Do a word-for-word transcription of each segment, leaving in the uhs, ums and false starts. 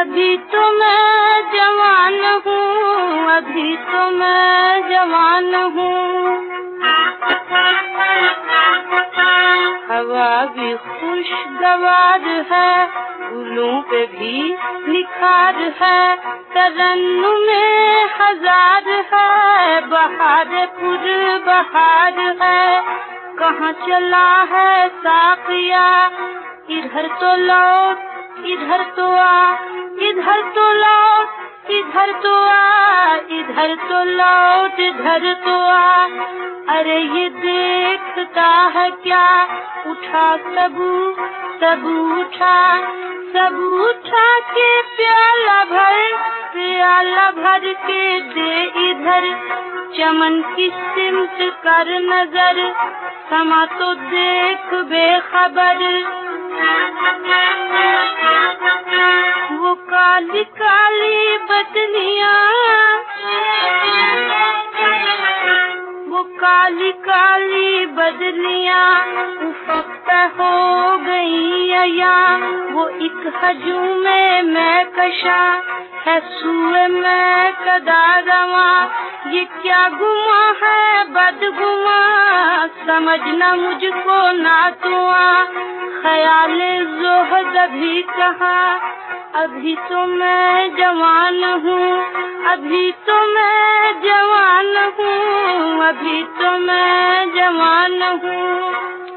अभी तो मैं जवान हूँ, अभी तो मैं जवान हूँ। हवा भी खुशगवार है, फूलों पे भी निखार है, तरन्नुम में हजार है, बहार पुर बहार है। कहाँ चला है साकिया, इधर तो लौट, इधर तो आ, इधर तो लौट, इधर तो आ, इधर तो लौट, इधर तो आ। अरे ये देखता है क्या, उठा सबू सबू उठा, सब उठा के प्याला भर, प्याला भर के दे इधर। चमन की सिमत कर नजर, समा तो देख बेखबर। वो काली काली बदलियां, वो काली काली बदलियां उफक पे हो गई अया। वो एक हजूम में मैं कशा है, सुए मैं कदा रवा। ये क्या गुमा है बदगुमा, समझना मुझको ना तू आ। ख्याले ज़ोहद अभी कहा, अभी तो मैं जवान हूँ, अभी तो मैं जवान हूँ, अभी तो मैं जवान हूँ।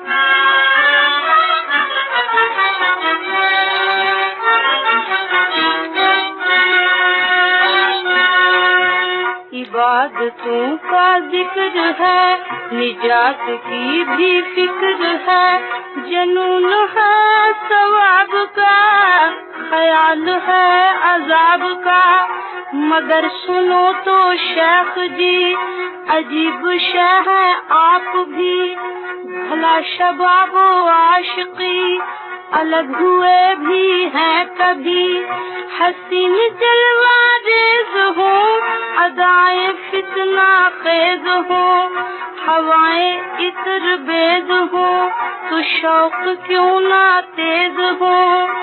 इबादतों का जिक्र है, निजात की भी फिक्र है, जनून है सवाब का, ख्याल है अजाब का। मगर सुनो तो शेख जी, अजीब शह है आप भी। भला शबाबो आशिकी अलग हुए भी हैं कभी। हसीन जलवा रेज हो, अदाएं फितना खेज हो, हवाएं इत्र बेज हो, तो शौक क्यों ना तेज हो।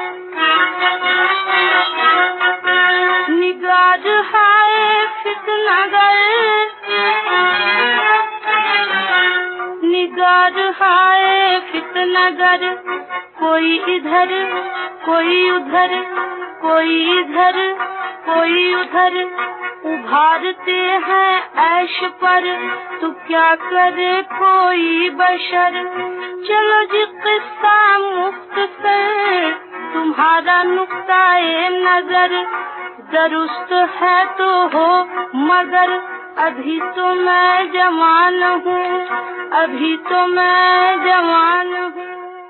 निगार हाय फितनागर, निगार हाय फितनागर। कोई इधर कोई उधर, कोई इधर कोई उधर, उभारते हैं ऐश पर, तो क्या करे कोई बशर। चलो जी किस्सा मुख्तसर, तुम्हारा नुक्ता-ए नजर दुरुस्त है तो हो, मगर अभी तो मैं जवान हूँ, अभी तो मैं जवान हूँ।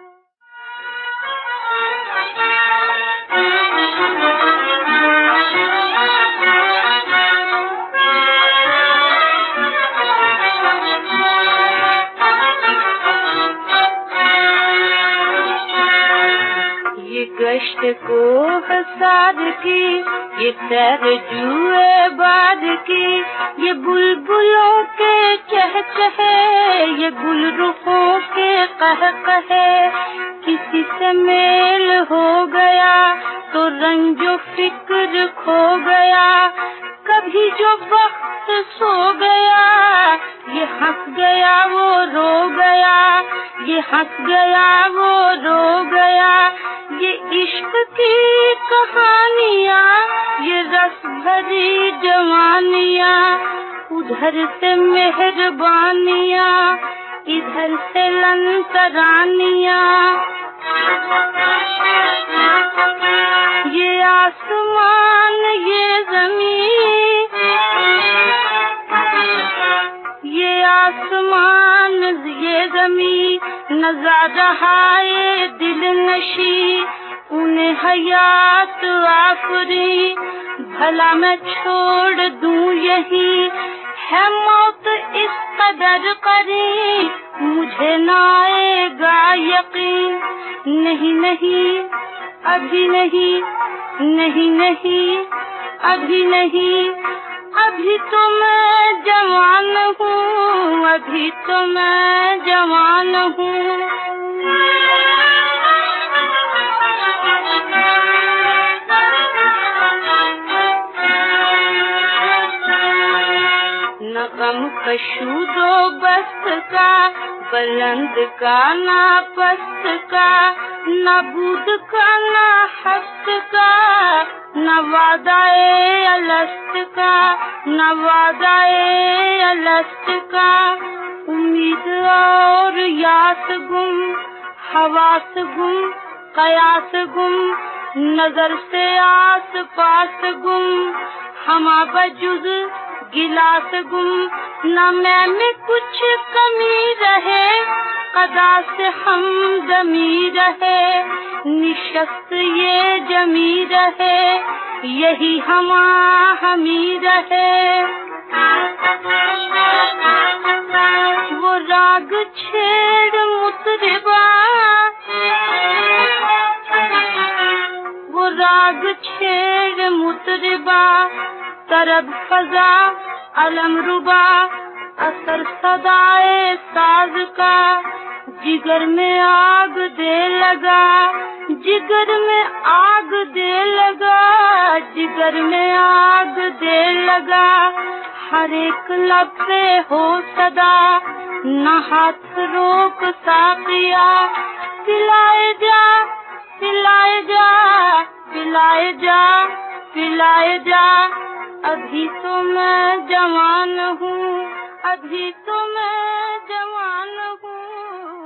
ये गश्त को हसाद की, ये सैर जुए बाद की, ये बुलबुलों के चहचहे, ये गुलरुखों के कहकहे। किसी से मेल हो गया तो रंजो फिक्र खो गया। कभी जो वक्त सो गया, ये हंस गया वो रो गया, ये हंस गया वो रो गया। ये इश्क की कहानियाँ, ये रस भरी जवानियाँ, उधर से मेहरबानियाँ, इधर से लंतरानियाँ। ये आसमान ये ज़मीन, ये आसमान ये ज़मीन, नज़ारा है दिल नशी, उन्हें हयात आफरी। भला मैं छोड़ दूं यही, है मौत इस कदर करी, मुझे ना आएगा यकीन। नहीं नहीं अभी नहीं, नहीं नहीं अभी नहीं, अभी तो मैं जवान हूँ, अभी तो मैं जवान हूँ। कशूदो बस्त का, बुलंद का ना पस्त का, न बूद का ना हस्त का, न वादाए अलस्त का, न वादाए अलस्त का। उम्मीद और यास गुम, हवास गुम, कयास गुम, नजर से आस पास गुम, हमा बजुज गिलास गुम, न मैं में कुछ कमी रहे, कदा से हम जमी रहे, निशस्त ये जमी रहे, यही हमा हमी रहे। वो राग छेड़ मुतरिबा, वो राग छेड़ मुतरिबा, तरब फजा अलम रुबा, असर सदाए साज का, जिगर में आग दे लगा, जिगर में आग दे लगा, जिगर में आग दे लगा। हर एक लब पे हो सदा, न हाथ रोक साकिया, पिलाए जा, पिलाए जा, पिलाए जा, पिलाए जा। अभी तो मैं जवान हूँ, अभी तो मैं जवान हूँ।